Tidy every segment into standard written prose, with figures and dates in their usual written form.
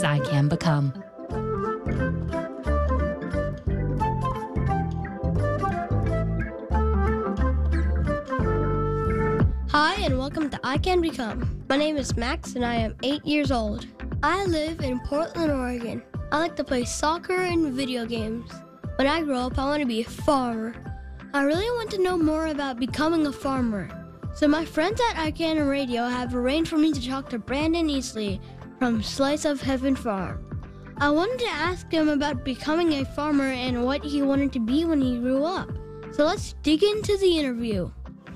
I Can Become. Hi, and welcome to I Can Become. My name is Max, and I am 8 years old. I live in Portland, Oregon. I like to play soccer and video games. When I grow up, I want to be a farmer. I really want to know more about becoming a farmer. So my friends at I Can Radio have arranged for me to talk to Brandon Easley from Slice of Heaven Farm. I wanted to ask him about becoming a farmer and what he wanted to be when he grew up. So let's dig into the interview.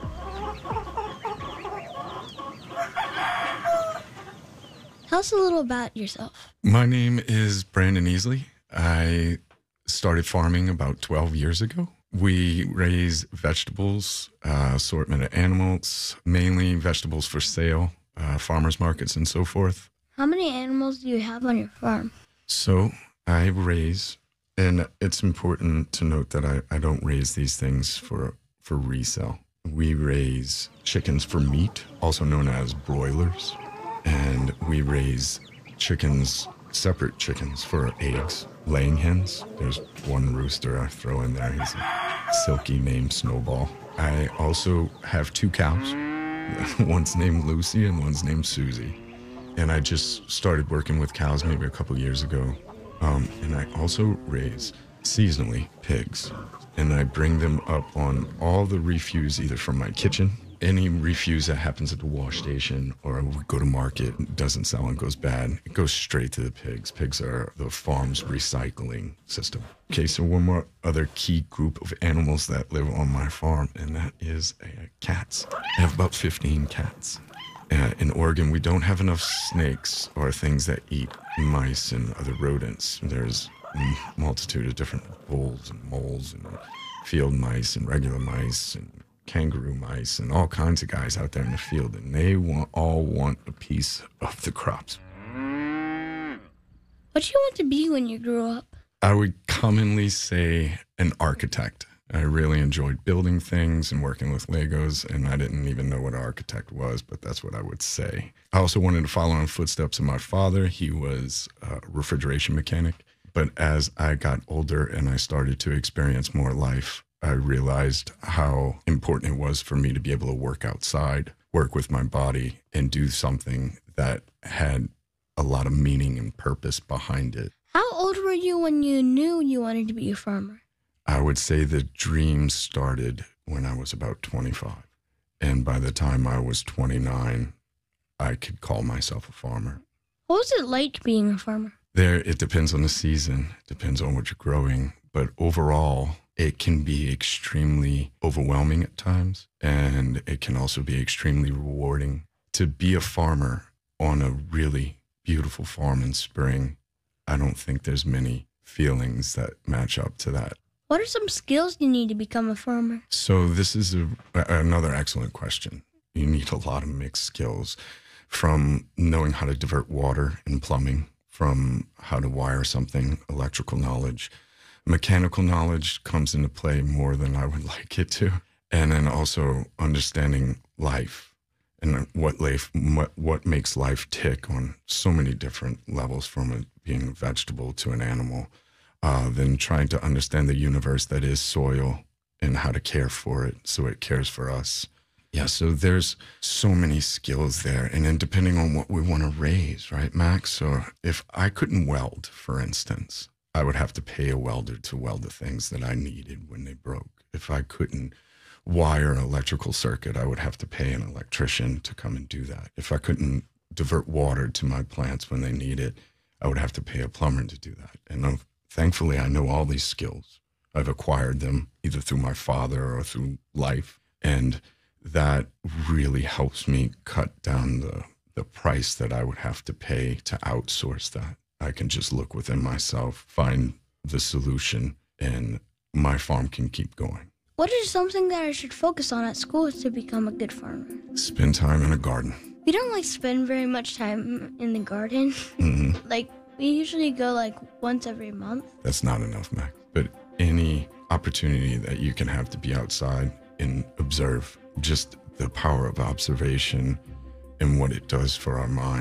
Tell us a little about yourself. My name is Brandon Easley. I started farming about 12 years ago. We raise vegetables, assortment of animals, mainly vegetables for sale, farmers markets and so forth. How many animals do you have on your farm? So I raise, and it's important to note that I don't raise these things for resale. We raise chickens for meat, also known as broilers. And we raise chickens, separate chickens for eggs, laying hens. There's one rooster I throw in there. He's a silky named Snowball. I also have 2 cows. One's named Lucy and one's named Susie. And I just started working with cows maybe a couple years ago. And I also raise seasonally pigs. And I bring them up on all the refuse, either from my kitchen, any refuse that happens at the wash station, or we go to market, doesn't sell and goes bad, it goes straight to the pigs. Pigs are the farm's recycling system. Okay, so one more other key group of animals that live on my farm, and that is cats. I have about 15 cats. In Oregon, we don't have enough snakes or things that eat mice and other rodents. There's a multitude of different voles and moles and field mice and regular mice and kangaroo mice and all kinds of guys out there in the field, and they all want a piece of the crops. What did you want to be when you grew up? I would commonly say an architect. I really enjoyed building things and working with Legos, and I didn't even know what an architect was, but that's what I would say. I also wanted to follow in the footsteps of my father. He was a refrigeration mechanic, but as I got older and I started to experience more life, I realized how important it was for me to be able to work outside, work with my body, and do something that had a lot of meaning and purpose behind it. How old were you when you knew you wanted to be a farmer? I would say the dream started when I was about 25. And by the time I was 29, I could call myself a farmer. What was it like being a farmer? It depends on the season, depends on what you're growing. But overall, it can be extremely overwhelming at times, and it can also be extremely rewarding. To be a farmer on a really beautiful farm in spring, I don't think there's many feelings that match up to that. What are some skills you need to become a farmer? So this is another excellent question. You need a lot of mixed skills, from knowing how to divert water and plumbing, from how to wire something, electrical knowledge. Mechanical knowledge comes into play more than I would like it to. And then also understanding life and what makes life tick on so many different levels, from it being a vegetable to an animal. Then trying to understand the universe that is soil and how to care for it so it cares for us. Yeah, so there's so many skills there. And then depending on what we want to raise, right, Max? So if I couldn't weld, for instance, I would have to pay a welder to weld the things that I needed when they broke. If I couldn't wire an electrical circuit, I would have to pay an electrician to come and do that. If I couldn't divert water to my plants when they need it, I would have to pay a plumber to do that. And thankfully, I know all these skills. I've acquired them either through my father or through life. And that really helps me cut down the price that I would have to pay to outsource that. I can just look within myself, find the solution, and my farm can keep going. What is something that I should focus on at school to become a good farmer? Spend time in a garden. We don't spend very much time in the garden. Mm-hmm. We usually go once every month. That's not enough, Mac. But any opportunity that you can have to be outside and observe, just the power of observation and what it does for our minds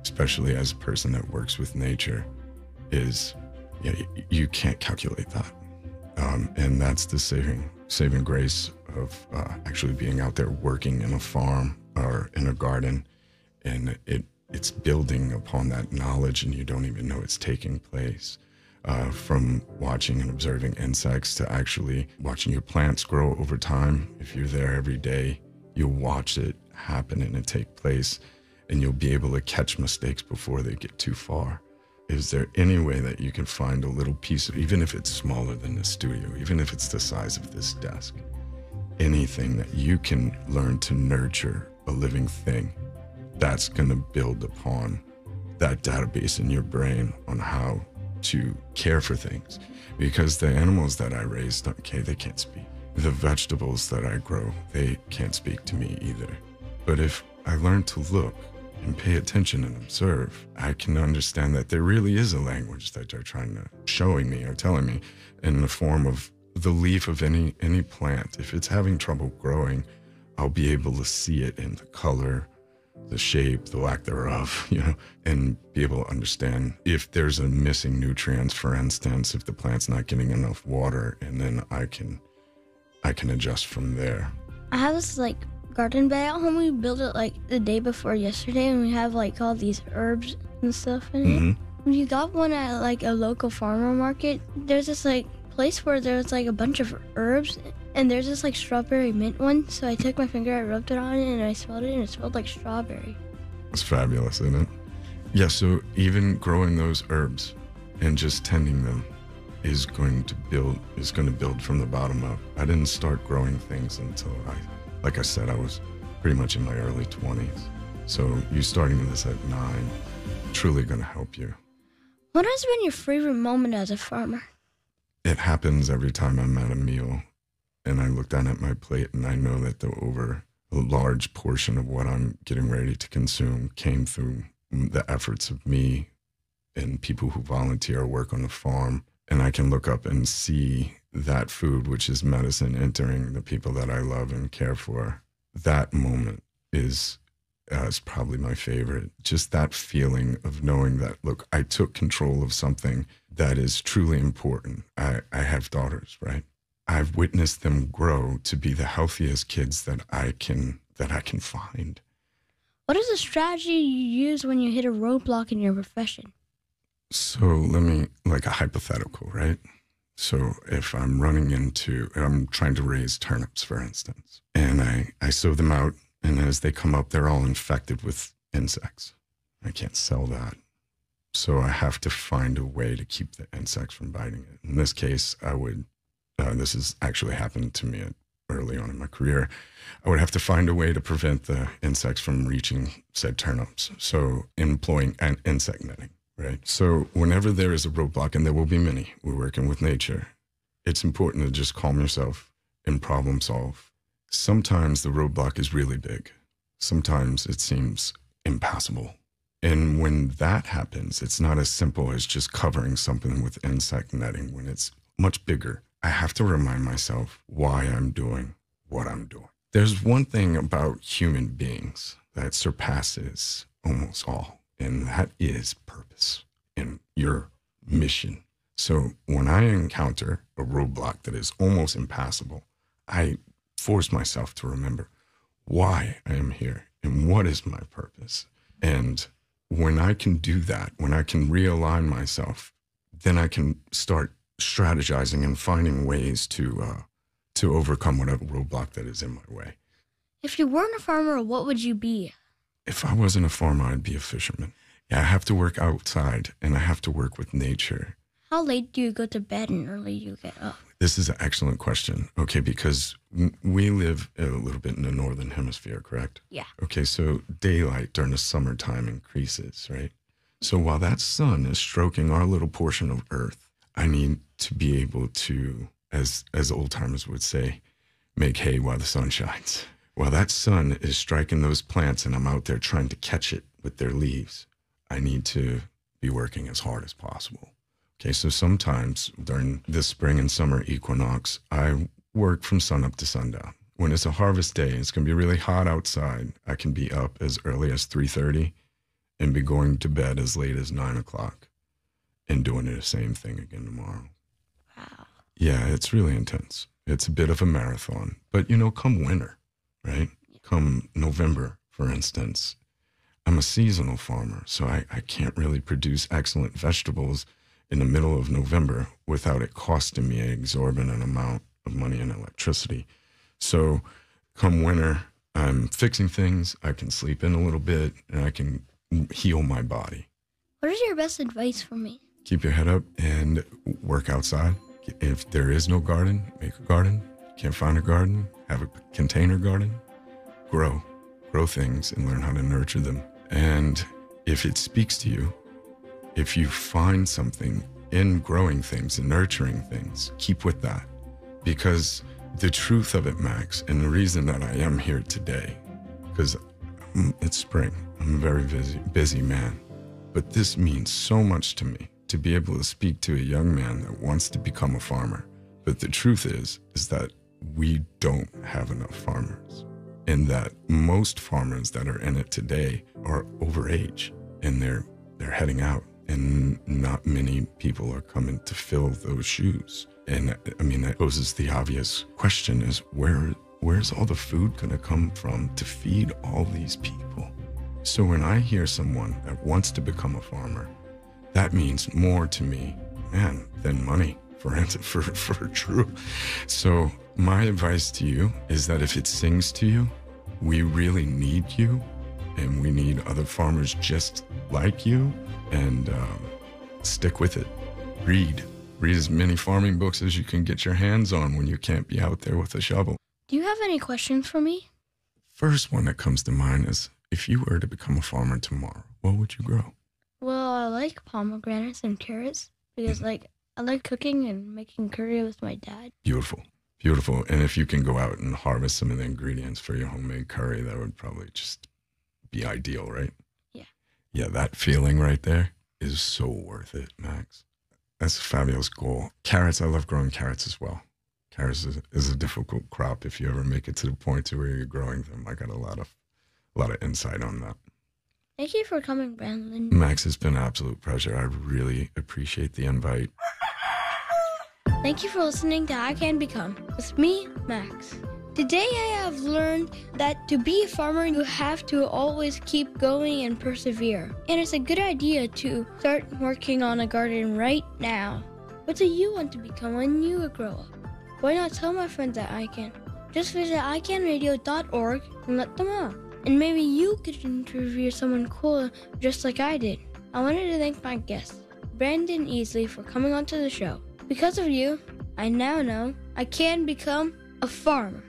especially as a person that works with nature, is you can't calculate that. And that's the saving grace of actually being out there working in a farm or in a garden, and it's building upon that knowledge, and you don't even know it's taking place. From watching and observing insects to actually watching your plants grow over time. If you're there every day, you'll watch it happen and it take place, and you'll be able to catch mistakes before they get too far. Is there any way that you can find a little piece, even if it's smaller than the studio, even if it's the size of this desk, anything that you can learn to nurture a living thing that's going to build upon that database in your brain on how to care for things? Because the animals that I raised, okay, they can't speak. The vegetables that I grow, they can't speak to me either. But if I learn to look and pay attention and observe, I can understand that there really is a language that they're trying to showing me or telling me in the form of the leaf of any plant. If it's having trouble growing, I'll be able to see it in the color, the shape, the lack thereof, and be able to understand if there's a missing nutrients, for instance, if the plant's not getting enough water, and then I can adjust from there. I have this garden bed at home. We built it the day before yesterday, and we have all these herbs and stuff in it. We got one at a local farmer market. There's this place where there's a bunch of herbs, and there's this strawberry mint one. So I took my finger, I rubbed it on it, and I smelled it, and it smelled like strawberry. It's fabulous, isn't it? Yeah, so even growing those herbs and just tending them is going to build from the bottom up. I didn't start growing things until like I said, I was pretty much in my early 20s. So you starting this at 9, truly going to help you. What has been your favorite moment as a farmer? It happens every time I'm at a meal and I look down at my plate and I know that a large portion of what I'm getting ready to consume came through the efforts of me and people who volunteer or work on the farm. And I can look up and see that food, which is medicine, entering the people that I love and care for. That moment is probably my favorite. Just that feeling of knowing that, look, I took control of something that is truly important. I have daughters, right? I've witnessed them grow to be the healthiest kids that I can find. What is the strategy you use when you hit a roadblock in your profession? So let me, a hypothetical, right? So if I'm trying to raise turnips, for instance, and I sow them out, and as they come up, they're all infected with insects. I can't sell that. So I have to find a way to keep the insects from biting it. In this case, this has actually happened to me early on in my career. I would have to find a way to prevent the insects from reaching said turnips. So employing insect netting. Right. So whenever there is a roadblock, and there will be many, we're working with nature, it's important to just calm yourself and problem solve. Sometimes the roadblock is really big. Sometimes it seems impassable. And when that happens, it's not as simple as just covering something with insect netting. When it's much bigger, I have to remind myself why I'm doing what I'm doing. There's one thing about human beings that surpasses almost all. And that is purpose and your mission. So when I encounter a roadblock that is almost impassable, I force myself to remember why I am here and what is my purpose. And when I can do that, when I can realign myself, then I can start strategizing and finding ways to overcome whatever roadblock that is in my way. If you weren't a farmer, what would you be? If I wasn't a farmer, I'd be a fisherman. Yeah, I have to work outside and I have to work with nature. How late do you go to bed and early do you get up? This is an excellent question. Okay, because we live a little bit in the northern hemisphere, correct? Yeah. Okay, so daylight during the summertime increases, right? So while that sun is stroking our little portion of Earth, I need to be able to, as old timers would say, make hay while the sun shines. While that sun is striking those plants and I'm out there trying to catch it with their leaves, I need to be working as hard as possible. Okay, so sometimes during the spring and summer equinox, I work from sunup to sundown. When it's a harvest day, it's going to be really hot outside. I can be up as early as 3:30 and be going to bed as late as 9 o'clock and doing the same thing again tomorrow. Wow. Yeah, it's really intense. It's a bit of a marathon. But, come winter, right? Come November, for instance, I'm a seasonal farmer, so I can't really produce excellent vegetables in the middle of November without it costing me an exorbitant amount of money and electricity. So come winter, I'm fixing things, I can sleep in a little bit, and I can heal my body. What is your best advice for me? Keep your head up and work outside. If there is no garden, make a garden. Can't find a garden, have a container garden. Grow things and learn how to nurture them. And if it speaks to you, if you find something in growing things and nurturing things, keep with that. Because the truth of it, Max, and the reason that I am here today, because it's spring, I'm a very busy man, but this means so much to me to be able to speak to a young man that wants to become a farmer. But the truth is that we don't have enough farmers, and that most farmers that are in it today are over age and they're heading out, and not many people are coming to fill those shoes. And I mean, that poses the obvious question is where's all the food going to come from to feed all these people? So when I hear someone that wants to become a farmer, that means more to me, man, than money, for true. So my advice to you is that if it sings to you, we really need you, and we need other farmers just like you, and stick with it. Read as many farming books as you can get your hands on when you can't be out there with a shovel. Do you have any questions for me? First one that comes to mind is, if you were to become a farmer tomorrow, what would you grow? Well, I like pomegranates and carrots because I like cooking and making curry with my dad. Beautiful. And if you can go out and harvest some of the ingredients for your homemade curry, that would probably just be ideal, right? Yeah. Yeah, that feeling right there is so worth it, Max. That's a fabulous goal. Carrots, I love growing carrots as well. Carrots is a difficult crop if you ever make it to the point to where you're growing them. I got a lot of insight on that. Thank you for coming, Brandon. Max, it's been an absolute pleasure. I really appreciate the invite. Thank you for listening to I Can Become with me, Max. Today I have learned that to be a farmer, you have to always keep going and persevere. And it's a good idea to start working on a garden right now. What do you want to become when you grow up? Why not tell my friends at ICANN? Just visit icanradio.org and let them know. And maybe you could interview someone cool just like I did. I wanted to thank my guest, Brandon Easley, for coming onto the show. Because of you, I now know I can become a farmer.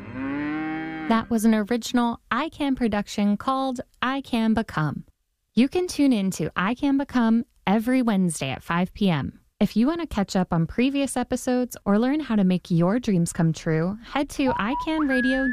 That was an original iCan production called I Can Become. You can tune in to I Can Become every Wednesday at 5 p.m. If you want to catch up on previous episodes or learn how to make your dreams come true, head to iCanradio.org.